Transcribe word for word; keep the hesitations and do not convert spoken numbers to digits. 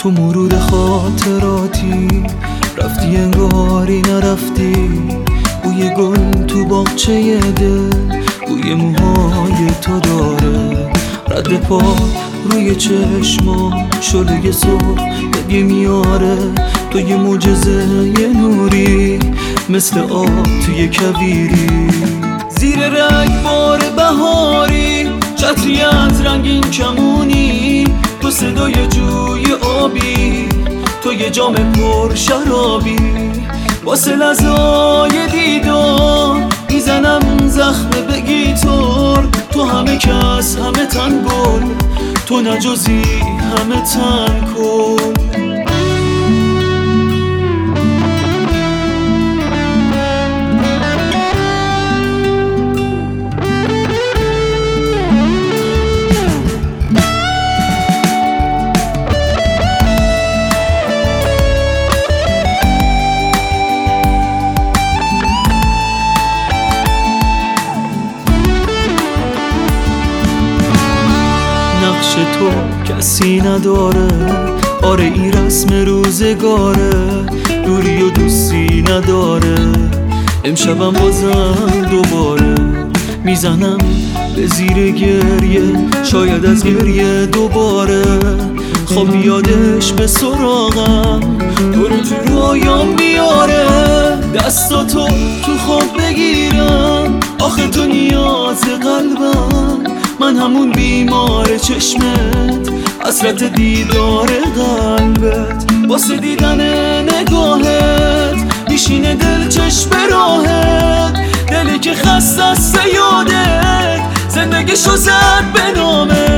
تو مرور خاطراتی رفتی انگاری نرفتی. بوی گل تو باغچه دل بوی موهای تو داره. رد پا روی چشما شعله صبح یه میاره. تو یه معجزه یه نوری مثل آب توی کویری. زیر رگبار بهاری چتری از رنگین کمونی. تو صدای جوی آبی تو یه جام پر شرابی. واسه لحظای دیدار میزنم زخم به گیتار. تو همه کس همه تن گل تو نجزی همه تن کن. نقش تو کسی نداره. آره این رسم روزگاره. دوری و دوستی نداره. امشبم بازم دوباره میزنم به زیر گریه. شاید از گریه دوباره خب بیادش به سراغم. تو رو تو رویام بیاره. دستاتو تو خواب بگیرم. آخه تو نیاز قلبم. من همون بیمار چشمت حسرت دیدار قلبت. واسه دیدن نگاهت میشینه دل چشم راهت. دلی که خسته است یادت زندگیشو زد به نامت.